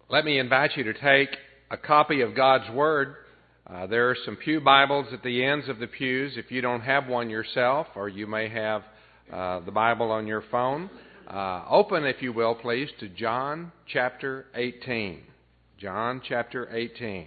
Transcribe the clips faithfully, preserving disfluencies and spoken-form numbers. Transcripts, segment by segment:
Let me invite you to take a copy of God's Word. Uh, there are some pew Bibles at the ends of the pews. If you don't have one yourself, or you may have uh, the Bible on your phone, uh, open, if you will, please, to John chapter eighteen. John chapter eighteen.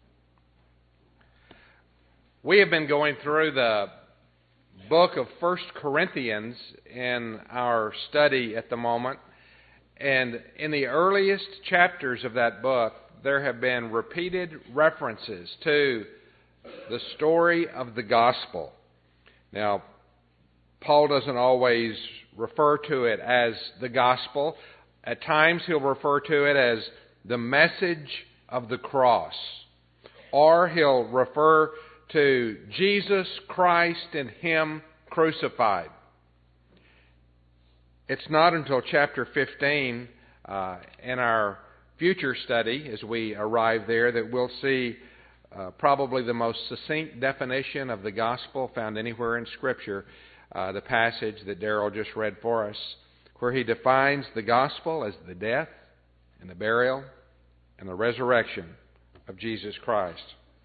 We have been going through the book of First Corinthians in our study at the moment. And in the earliest chapters of that book, there have been repeated references to the story of the gospel. Now, Paul doesn't always refer to it as the gospel. At times he'll refer to it as the message of the cross. Or he'll refer to Jesus Christ and Him crucified. It's not until chapter fifteen uh, in our future study, as we arrive there, that we'll see uh, probably the most succinct definition of the gospel found anywhere in Scripture, uh, the passage that Darrell just read for us, where he defines the gospel as the death and the burial and the resurrection of Jesus Christ.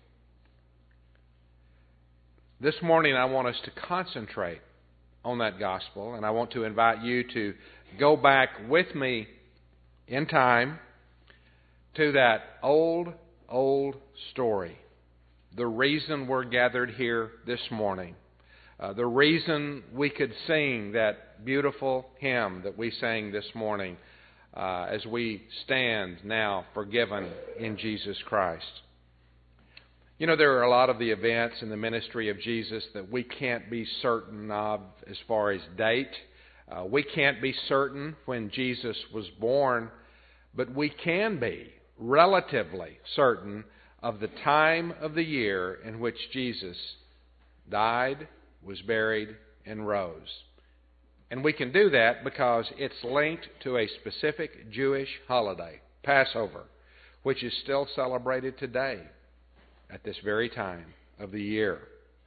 This morning I want us to concentrate on that gospel, and I want to invite you to go back with me in time to that old, old story. The reason we're gathered here this morning. Uh, the reason we could sing that beautiful hymn that we sang this morning uh, as we stand now forgiven in Jesus Christ. You know, there are a lot of the events in the ministry of Jesus that we can't be certain of as far as date. Uh, we can't be certain when Jesus was born, but we can be relatively certain of the time of the year in which Jesus died, was buried, and rose. And we can do that because it's linked to a specific Jewish holiday, Passover, which is still celebrated today at this very time of the year.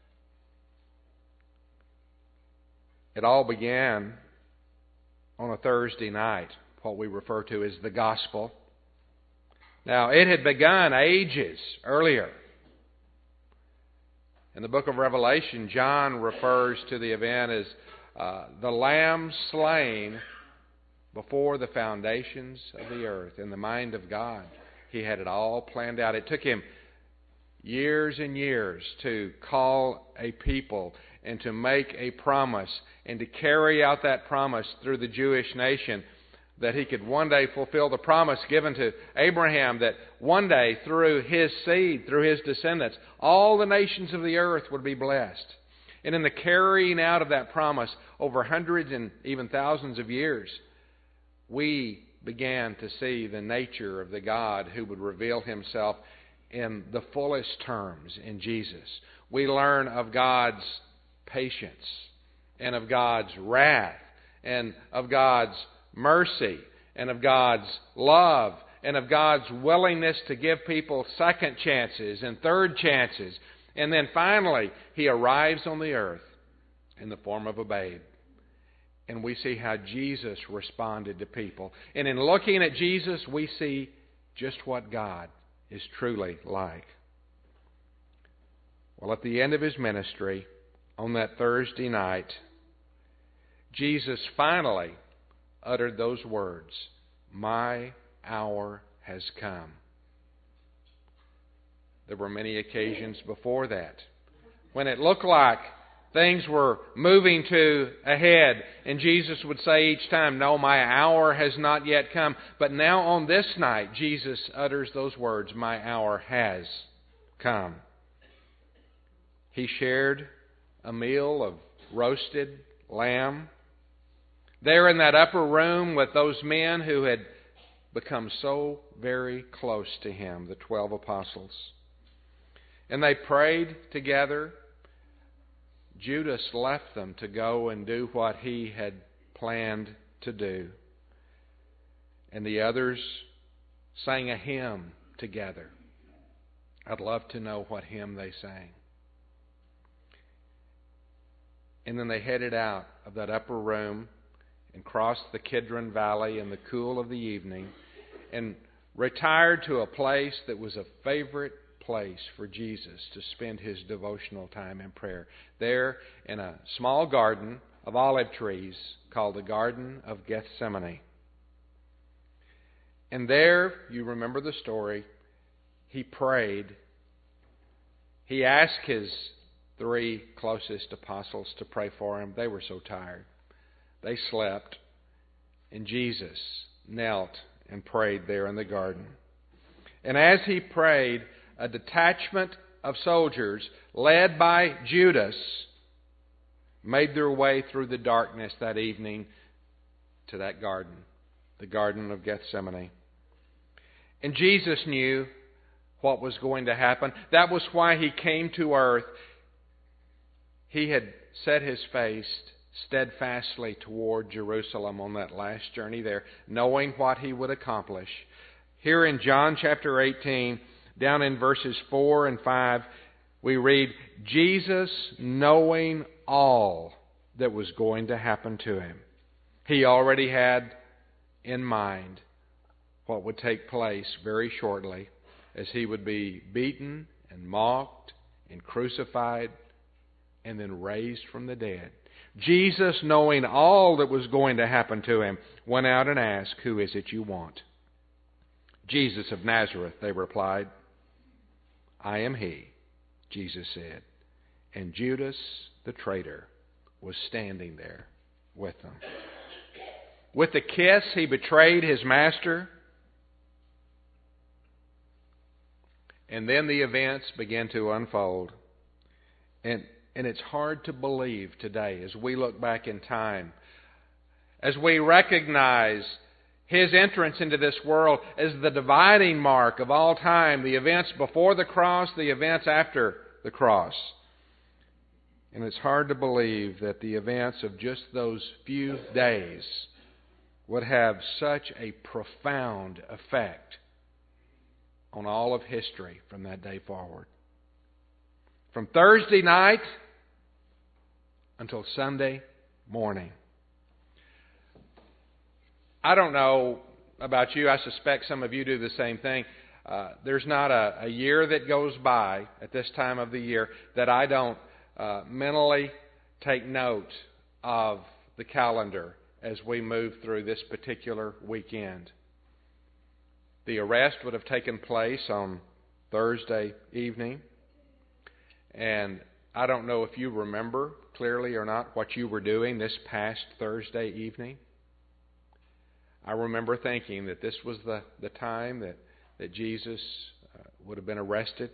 It all began on a Thursday night, what we refer to as the gospel. Now, it had begun ages earlier. In the book of Revelation, John refers to the event as uh, the Lamb slain before the foundations of the earth. In the mind of God, He had it all planned out. It took Him years and years to call a people and to make a promise and to carry out that promise through the Jewish nation, that He could one day fulfill the promise given to Abraham that one day through his seed, through his descendants, all the nations of the earth would be blessed. And in the carrying out of that promise over hundreds and even thousands of years, we began to see the nature of the God who would reveal Himself in the fullest terms in Jesus. We learn of God's patience and of God's wrath and of God's mercy and of God's love and of God's willingness to give people second chances and third chances. And then finally, He arrives on the earth in the form of a babe. And we see how Jesus responded to people. And in looking at Jesus, we see just what God is truly like. Well, at the end of His ministry, on that Thursday night, Jesus finally uttered those words, "My hour has come." There were many occasions before that when it looked like things were moving to a head, and Jesus would say each time, "No, my hour has not yet come." But now on this night, Jesus utters those words, "My hour has come." He shared a meal of roasted lamb there in that upper room with those men who had become so very close to Him, the twelve apostles. And they prayed together. Judas left them to go and do what he had planned to do. And the others sang a hymn together. I'd love to know what hymn they sang. And then they headed out of that upper room and crossed the Kidron Valley in the cool of the evening and retired to a place that was a favorite place for Jesus to spend His devotional time in prayer. There in a small garden of olive trees called the Garden of Gethsemane. And there, you remember the story, He prayed. He asked His three closest apostles to pray for Him. They were so tired. They slept. And Jesus knelt and prayed there in the garden. And as He prayed, a detachment of soldiers led by Judas made their way through the darkness that evening to that garden, the Garden of Gethsemane. And Jesus knew what was going to happen. That was why He came to earth. He had set His face steadfastly toward Jerusalem on that last journey there, knowing what He would accomplish. Here in John chapter eighteen, down in verses four and five, we read, Jesus knowing all that was going to happen to Him. He already had in mind what would take place very shortly as He would be beaten and mocked and crucified and then raised from the dead. Jesus, knowing all that was going to happen to Him, went out and asked, "Who is it you want?" "Jesus of Nazareth," they replied. "I am He," Jesus said. And Judas, the traitor, was standing there with them. With a kiss, He betrayed His Master. And then the events began to unfold. And, and it's hard to believe today as we look back in time, as we recognize His entrance into this world as the dividing mark of all time, the events before the cross, the events after the cross. And it's hard to believe that the events of just those few days would have such a profound effect on all of history from that day forward. From Thursday night until Sunday morning. I don't know about you. I suspect some of you do the same thing. Uh, there's not a, a year that goes by at this time of the year that I don't uh, mentally take note of the calendar as we move through this particular weekend. The arrest would have taken place on Thursday evening. And I don't know if you remember clearly or not what you were doing this past Thursday evening. I remember thinking that this was the, the time that, that Jesus uh, would have been arrested.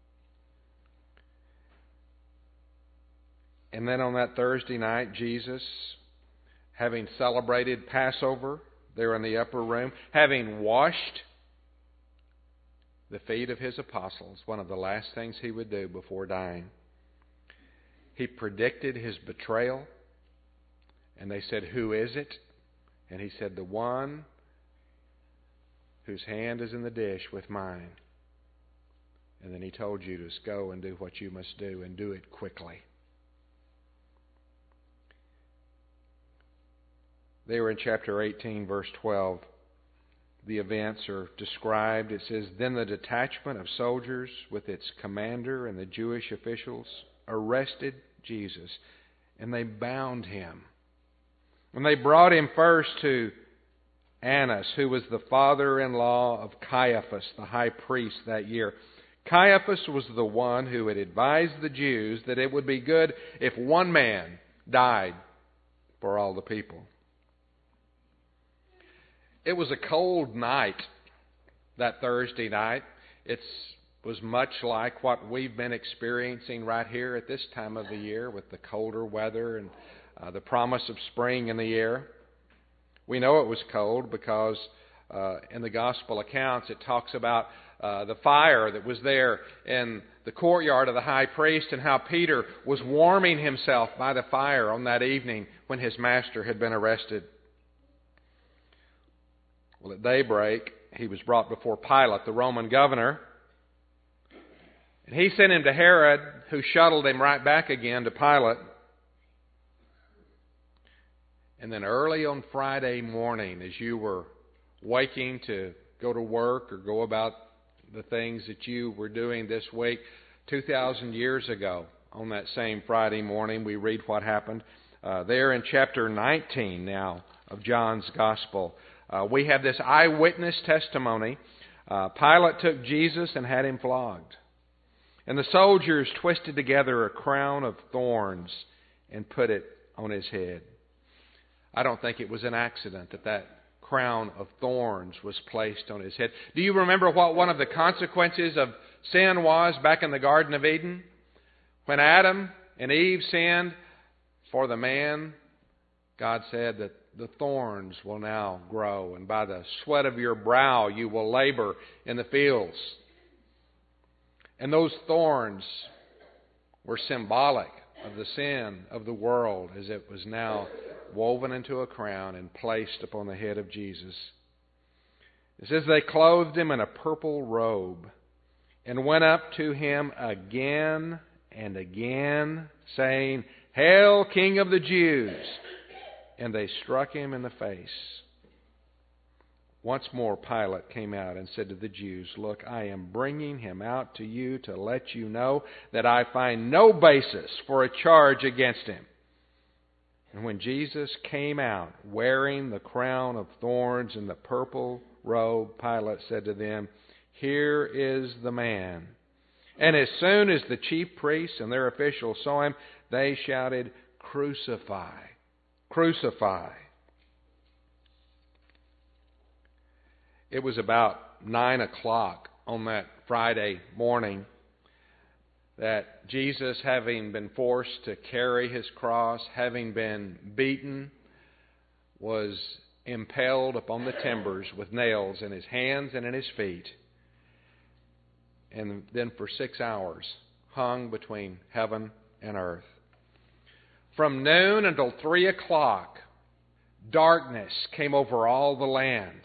And then on that Thursday night, Jesus, having celebrated Passover there in the upper room, having washed the feet of His apostles, one of the last things He would do before dying, He predicted His betrayal. And they said, "Who is it?" And He said, "The one whose hand is in the dish with mine." And then He told Judas, "Go and do what you must do, and do it quickly." There in chapter eighteen, verse twelve, the events are described. It says, "Then the detachment of soldiers with its commander and the Jewish officials arrested Jesus, and they bound Him. And they brought Him first to Annas, who was the father-in-law of Caiaphas, the high priest that year. Caiaphas was the one who had advised the Jews that it would be good if one man died for all the people. It was a cold night that Thursday night. It was much like what we've been experiencing right here at this time of the year with the colder weather and uh, the promise of spring in the air. We know it was cold because uh, in the gospel accounts it talks about uh, the fire that was there in the courtyard of the high priest and how Peter was warming himself by the fire on that evening when his master had been arrested. Well, at daybreak, he was brought before Pilate, the Roman governor. And he sent him to Herod, who shuttled him right back again to Pilate. And then early on Friday morning, as you were waking to go to work or go about the things that you were doing this week. two thousand years ago, on that same Friday morning, we read what happened. Uh, there in chapter nineteen now of John's Gospel, uh, we have this eyewitness testimony. Uh, Pilate took Jesus and had him flogged. And the soldiers twisted together a crown of thorns and put it on his head. I don't think it was an accident that that crown of thorns was placed on his head. Do you remember what one of the consequences of sin was back in the Garden of Eden? When Adam and Eve sinned, for the man, God said that the thorns will now grow, and by the sweat of your brow you will labor in the fields. And those thorns were symbolic of the sin of the world as it was now woven into a crown and placed upon the head of Jesus. It says they clothed him in a purple robe and went up to him again and again, saying, "Hail, King of the Jews!" And they struck him in the face. Once more Pilate came out and said to the Jews, "Look, I am bringing him out to you to let you know that I find no basis for a charge against him." And when Jesus came out wearing the crown of thorns and the purple robe, Pilate said to them, "Here is the man." And as soon as the chief priests and their officials saw him, they shouted, "Crucify! Crucify!" It was about nine o'clock on that Friday morning that Jesus, having been forced to carry his cross, having been beaten, was impaled upon the timbers with nails in his hands and in his feet, and then for six hours hung between heaven and earth. From noon until three o'clock, darkness came over all the land.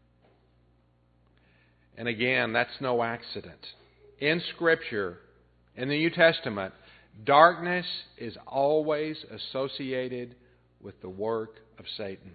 And again, that's no accident. In Scripture, in the New Testament, darkness is always associated with the work of Satan.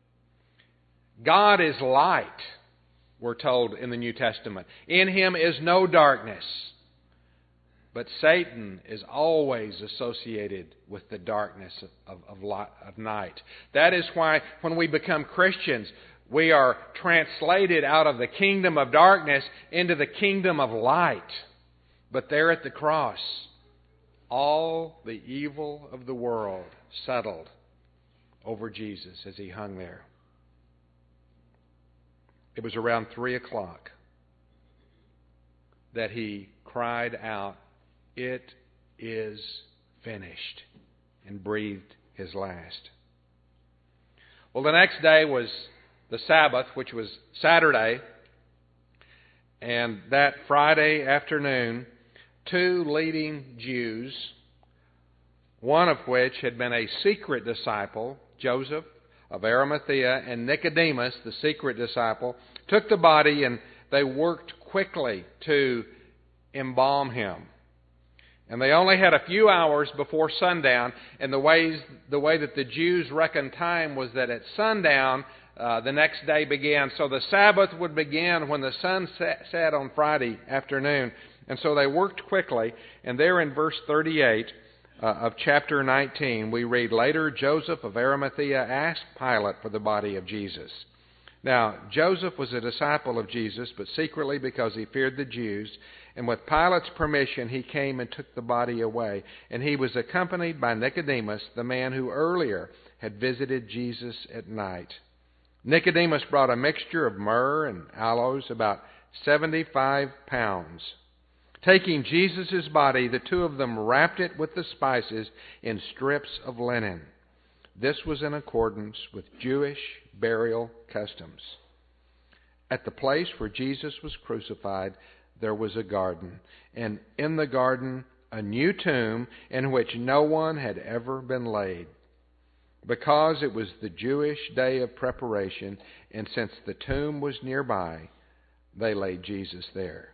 God is light, we're told in the New Testament. In Him is no darkness. But Satan is always associated with the darkness of, of, of, of night. That is why when we become Christians, we are translated out of the kingdom of darkness into the kingdom of light. But there at the cross, all the evil of the world settled over Jesus as He hung there. It was around three o'clock that He cried out, "It is finished," and breathed His last. Well, the next day was the Sabbath, which was Saturday, and that Friday afternoon, two leading Jews, one of which had been a secret disciple, Joseph of Arimathea, and Nicodemus, the secret disciple, took the body and they worked quickly to embalm him. And they only had a few hours before sundown, and the ways the way that the Jews reckoned time was that at sundown, Uh, the next day began. So the Sabbath would begin when the sun set, set on Friday afternoon. And so they worked quickly. And there in verse thirty-eight uh, of chapter nineteen, we read, "Later Joseph of Arimathea asked Pilate for the body of Jesus." Now, Joseph was a disciple of Jesus, but secretly because he feared the Jews. And with Pilate's permission, he came and took the body away. And he was accompanied by Nicodemus, the man who earlier had visited Jesus at night. Nicodemus brought a mixture of myrrh and aloes, about seventy-five pounds. Taking Jesus' body, the two of them wrapped it with the spices in strips of linen. This was in accordance with Jewish burial customs. At the place where Jesus was crucified, there was a garden, and in the garden a new tomb in which no one had ever been laid. Because it was the Jewish day of preparation, and since the tomb was nearby, they laid Jesus there.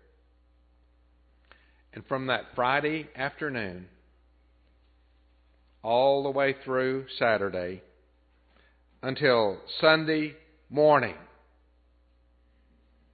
And from that Friday afternoon, all the way through Saturday, until Sunday morning,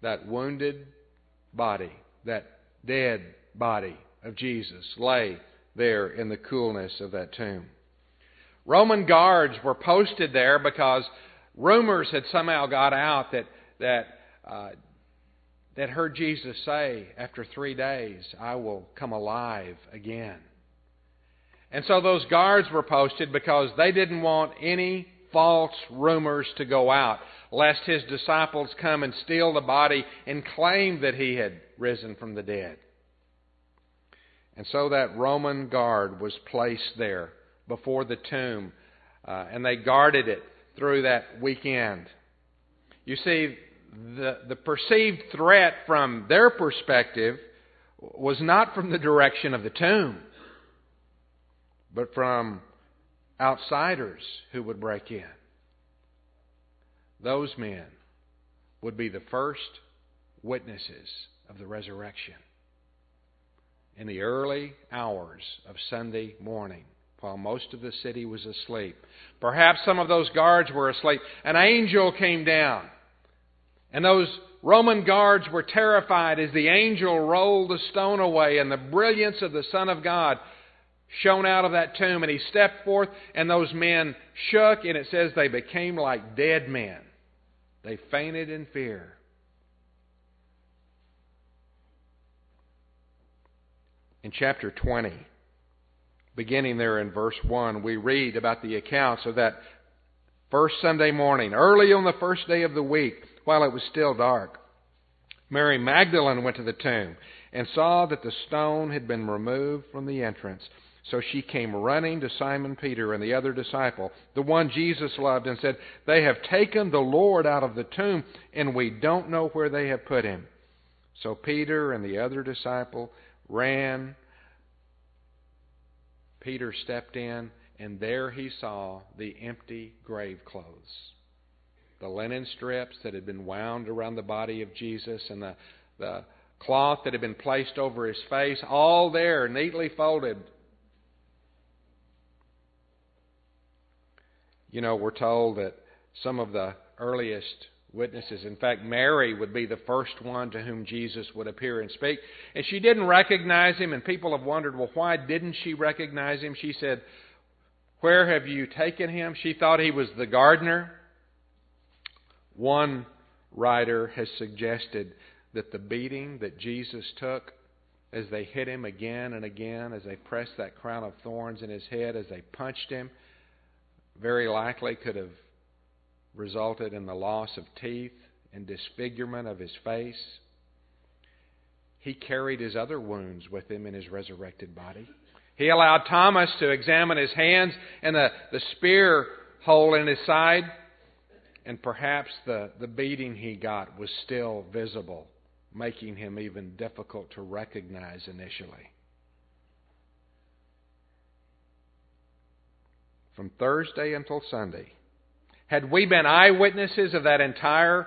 that wounded body, that dead body of Jesus lay there in the coolness of that tomb. Roman guards were posted there because rumors had somehow got out that that uh, that heard Jesus say, after three days, I will come alive again. And so those guards were posted because they didn't want any false rumors to go out, lest His disciples come and steal the body and claim that He had risen from the dead. And so that Roman guard was placed there before the tomb, uh, and they guarded it through that weekend. You see, the, the perceived threat from their perspective was not from the direction of the tomb, but from outsiders who would break in. Those men would be the first witnesses of the resurrection in the early hours of Sunday morning, while most of the city was asleep. Perhaps some of those guards were asleep. An angel came down, and those Roman guards were terrified as the angel rolled the stone away, and the brilliance of the Son of God shone out of that tomb, and He stepped forth, and those men shook, and it says they became like dead men. They fainted in fear. In chapter twenty, beginning there in verse one, we read about the accounts of that first Sunday morning, early on the first day of the week, while it was still dark. Mary Magdalene went to the tomb and saw that the stone had been removed from the entrance. So she came running to Simon Peter and the other disciple, the one Jesus loved, and said, They have taken the Lord out of the tomb, and we don't know where they have put Him. So Peter and the other disciple ran. Peter stepped in, and there he saw the empty grave clothes. The linen strips that had been wound around the body of Jesus, and the, the cloth that had been placed over His face, all there, neatly folded. You know, we're told that some of the earliest witnesses, in fact, Mary would be the first one to whom Jesus would appear and speak. And she didn't recognize Him, and people have wondered, well, why didn't she recognize Him? She said, Where have you taken Him? She thought He was the gardener. One writer has suggested that the beating that Jesus took as they hit Him again and again, as they pressed that crown of thorns in His head, as they punched Him, very likely could have resulted in the loss of teeth and disfigurement of His face. He carried His other wounds with Him in His resurrected body. He allowed Thomas to examine His hands and the, the spear hole in His side. And perhaps the, the beating He got was still visible, making Him even difficult to recognize initially. From Thursday until Sunday, had we been eyewitnesses of that entire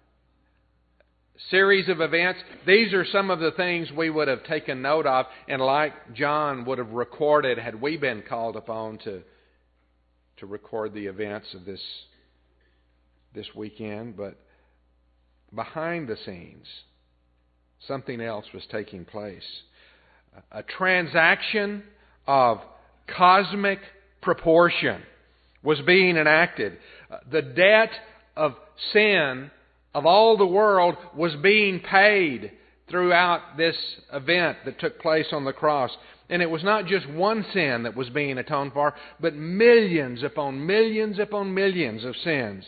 series of events, these are some of the things we would have taken note of, and like John would have recorded had we been called upon to, to record the events of this, this weekend. But behind the scenes, something else was taking place. A transaction of cosmic proportion was being enacted. The debt of sin of all the world was being paid throughout this event that took place on the cross. And it was not just one sin that was being atoned for, but millions upon millions upon millions of sins.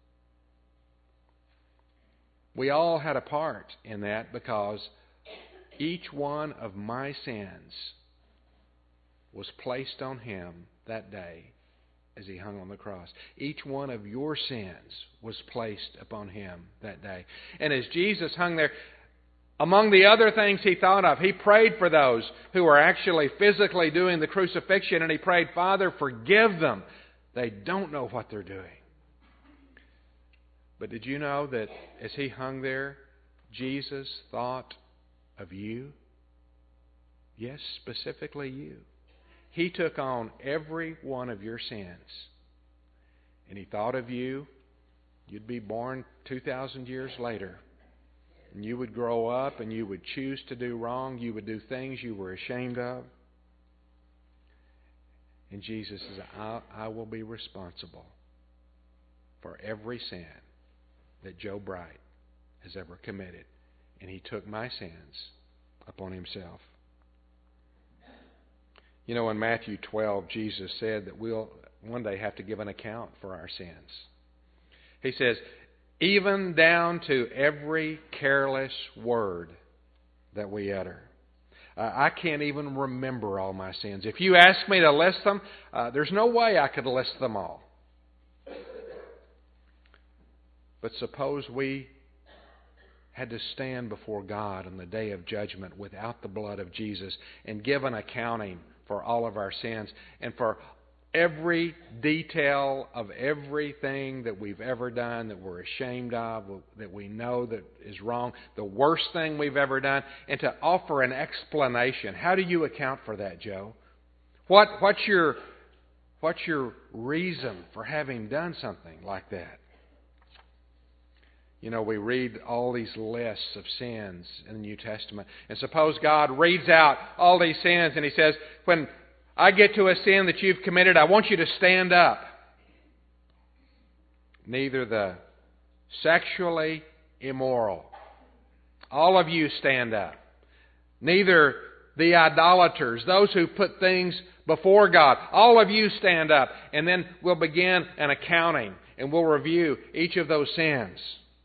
We all had a part in that because each one of my sins was placed on Him that day as He hung on the cross. Each one of your sins was placed upon Him that day. And as Jesus hung there, among the other things He thought of, He prayed for those who were actually physically doing the crucifixion, and He prayed, Father, forgive them. They don't know what they're doing. But did you know that as He hung there, Jesus thought of you? Yes, specifically you. He took on every one of your sins. And He thought of you. You'd be born two thousand years later. And you would grow up and you would choose to do wrong. You would do things you were ashamed of. And Jesus says, I, I will be responsible for every sin that Joe Bright has ever committed. And He took my sins upon Himself. You know, in Matthew twelve, Jesus said that we'll one day have to give an account for our sins. He says, even down to every careless word that we utter. Uh, I can't even remember all my sins. If you ask me to list them, uh, there's no way I could list them all. But suppose we had to stand before God on the day of judgment without the blood of Jesus and give an accounting for all of our sins and for every detail of everything that we've ever done that we're ashamed of, that we know that is wrong, the worst thing we've ever done, and to offer an explanation. How do you account for that, Joe? What, what's your, what's your reason for having done something like that? You know, we read all these lists of sins in the New Testament. And suppose God reads out all these sins and He says, when I get to a sin that you've committed, I want you to stand up. Neither the sexually immoral. All of you stand up. Neither the idolaters, those who put things before God. All of you stand up. And then we'll begin an accounting and we'll review each of those sins.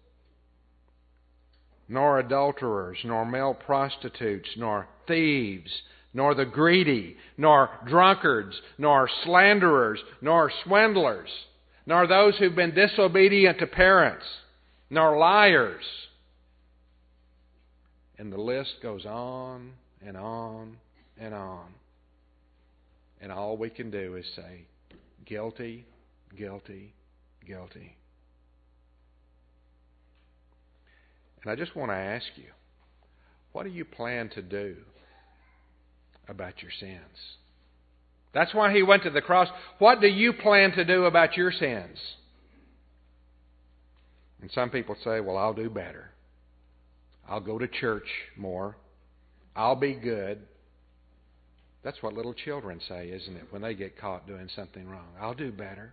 Nor adulterers, nor male prostitutes, nor thieves, nor the greedy, nor drunkards, nor slanderers, nor swindlers, nor those who've been disobedient to parents, nor liars. And the list goes on and on and on. And all we can do is say, guilty, guilty, guilty. And I just want to ask you, what do you plan to do about your sins? That's why He went to the cross. What do you plan to do about your sins? And some people say, well, I'll do better. I'll go to church more. I'll be good. That's what little children say, isn't it, when they get caught doing something wrong? I'll do better.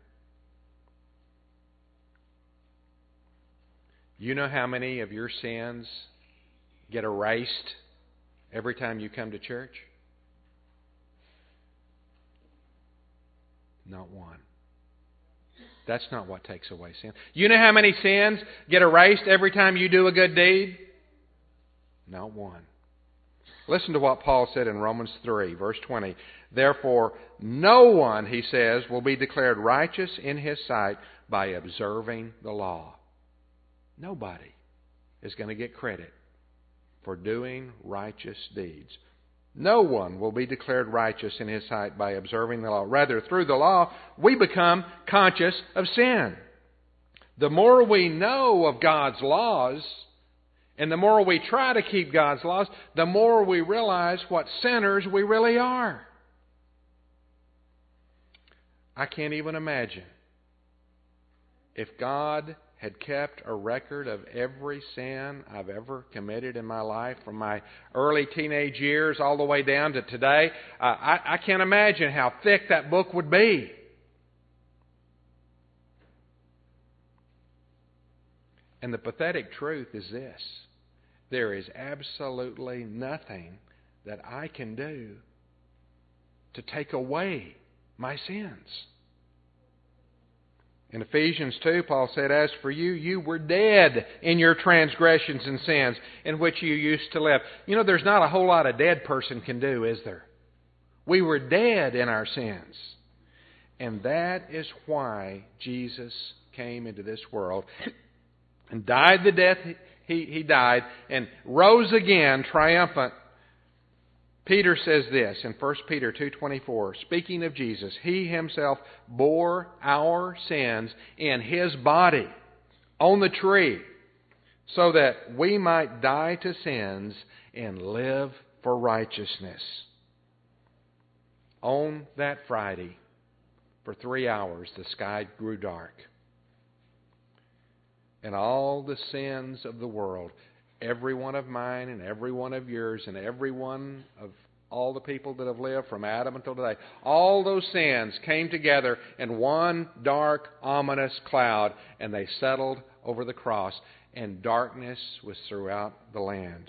You know how many of your sins get erased every time you come to church? Not one. That's not what takes away sin. You know how many sins get erased every time you do a good deed? Not one. Listen to what Paul said in Romans three, verse twenty. Therefore, no one, he says, will be declared righteous in his sight by observing the law. Nobody is going to get credit for doing righteous deeds. No one will be declared righteous in his sight by observing the law. Rather, through the law, we become conscious of sin. The more we know of God's laws, and the more we try to keep God's laws, the more we realize what sinners we really are. I can't even imagine if God had kept a record of every sin I've ever committed in my life, from my early teenage years all the way down to today. Uh, I, I can't imagine how thick that book would be. And the pathetic truth is this: there is absolutely nothing that I can do to take away my sins. In Ephesians two, Paul said, as for you, you were dead in your transgressions and sins in which you used to live. You know, there's not a whole lot a dead person can do, is there? We were dead in our sins. And that is why Jesus came into this world and died the death he, he died and rose again triumphant. Peter says this in First Peter two twenty-four, speaking of Jesus, He Himself bore our sins in His body on the tree so that we might die to sins and live for righteousness. On that Friday, for three hours, the sky grew dark. And all the sins of the world every one of mine and every one of yours and every one of all the people that have lived from Adam until today, all those sins came together in one dark, ominous cloud, and they settled over the cross, and darkness was throughout the land.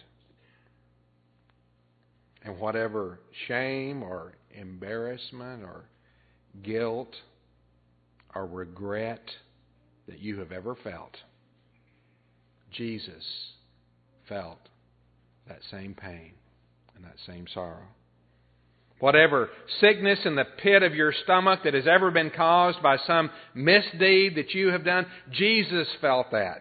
And whatever shame or embarrassment or guilt or regret that you have ever felt, Jesus felt that same pain and that same sorrow. Whatever sickness in the pit of your stomach that has ever been caused by some misdeed that you have done, Jesus felt that.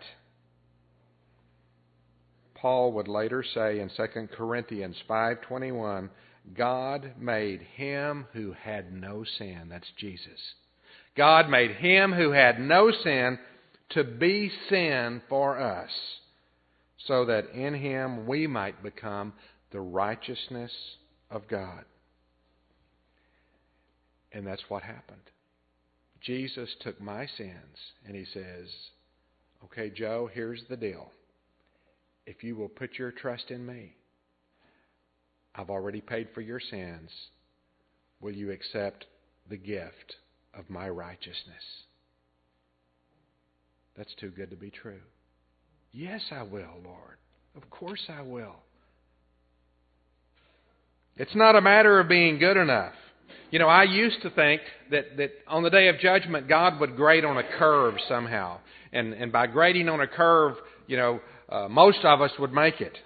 Paul would later say in Second Corinthians five twenty-one, God made Him who had no sin. That's Jesus. God made Him who had no sin to be sin for us, so that in Him we might become the righteousness of God. And that's what happened. Jesus took my sins and He says, okay, Joe, here's the deal. If you will put your trust in me, I've already paid for your sins. Will you accept the gift of my righteousness? That's too good to be true. Yes, I will, Lord. Of course I will. It's not a matter of being good enough. You know, I used to think that, that on the day of judgment, God would grade on a curve somehow. And, and by grading on a curve, you know, uh, most of us would make it.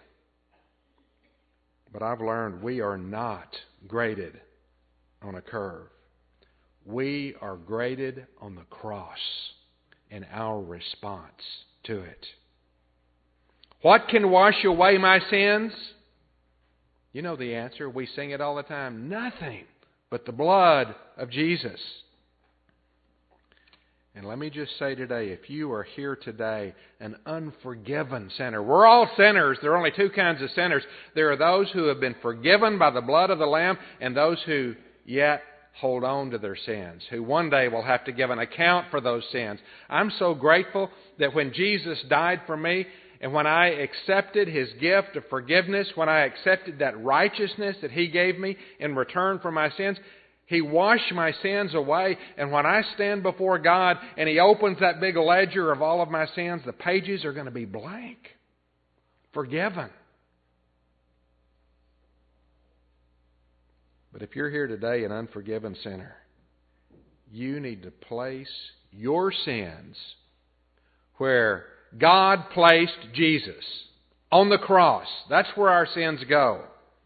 But I've learned we are not graded on a curve. We are graded on the cross and our response to it. What can wash away my sins? You know the answer. We sing it all the time. Nothing but the blood of Jesus. And let me just say today, if you are here today, an unforgiven sinner. We're all sinners. There are only two kinds of sinners. There are those who have been forgiven by the blood of the Lamb, and those who yet hold on to their sins, who one day will have to give an account for those sins. I'm so grateful that when Jesus died for me, and when I accepted His gift of forgiveness, when I accepted that righteousness that He gave me in return for my sins, He washed my sins away. And when I stand before God and He opens that big ledger of all of my sins, the pages are going to be blank. Forgiven. But if you're here today an unforgiven sinner, you need to place your sins where God placed Jesus, on the cross. That's where our sins go.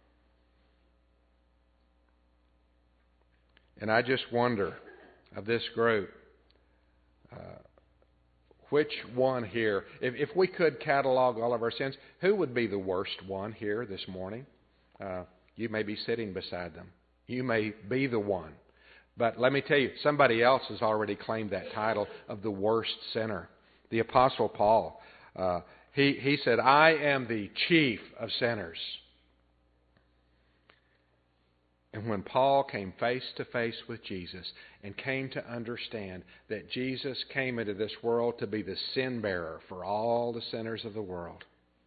And I just wonder of this group, uh, which one here, if, if we could catalog all of our sins, who would be the worst one here this morning? Uh, you may be sitting beside them. You may be the one. But let me tell you, somebody else has already claimed that title of the worst sinner. The Apostle Paul, uh, he, he said, I am the chief of sinners. And when Paul came face to face with Jesus and came to understand that Jesus came into this world to be the sin bearer for all the sinners of the world,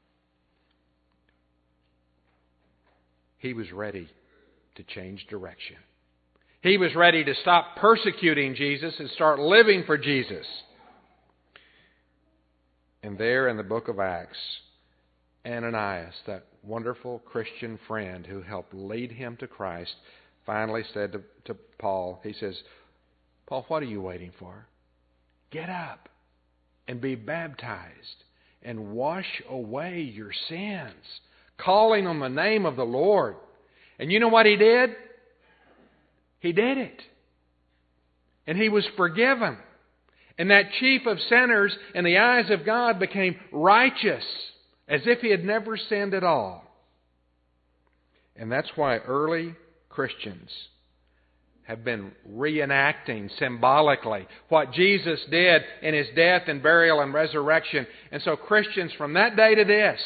he was ready to change direction. He was ready to stop persecuting Jesus and start living for Jesus. And there in the book of Acts, Ananias, that wonderful Christian friend who helped lead him to Christ, finally said to, to Paul, he says, Paul, what are you waiting for? Get up and be baptized and wash away your sins, calling on the name of the Lord. And you know what he did? He did it. And he was forgiven. And that chief of sinners in the eyes of God became righteous, as if he had never sinned at all. And that's why early Christians have been reenacting symbolically what Jesus did in His death and burial and resurrection. And so Christians from that day to this,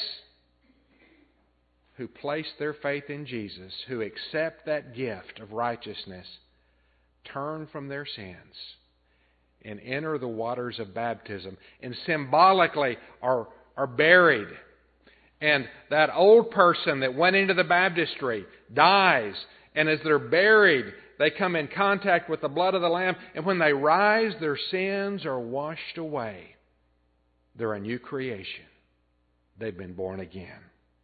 who place their faith in Jesus, who accept that gift of righteousness, turn from their sins and enter the waters of baptism, and symbolically are, are buried And that old person that went into the baptistry dies. And as they're buried, they come in contact with the blood of the Lamb. And when they rise, their sins are washed away. They're a new creation. They've been born again.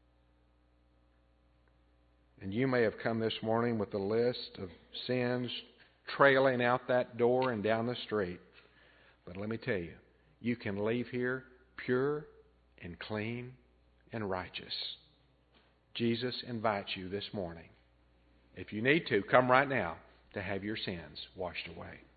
And you may have come this morning with a list of sins trailing out that door and down the street. But let me tell you, you can leave here pure and clean and righteous. Jesus invites you this morning. If you need to, come right now to have your sins washed away.